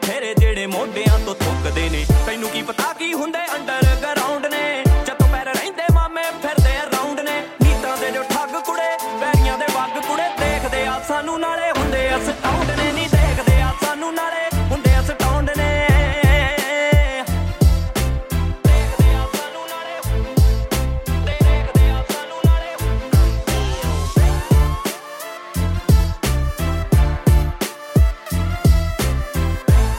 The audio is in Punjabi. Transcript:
ਤੇਰੇ ਜਿਹੜੇ ਮੋਢਿਆਂ ਤੋਂ ਥੁੱਕਦੇ ਨੇ ਤੈਨੂੰ ਕੀ ਪਤਾ ਕੀ ਹੁੰਦੇ ਅੰਡਰਗਰਾਉਂਡ ਨੇ ਜਦੋਂ ਪੈਰ ਰਹਿੰਦੇ ਮਾਮੇ ਫਿਰ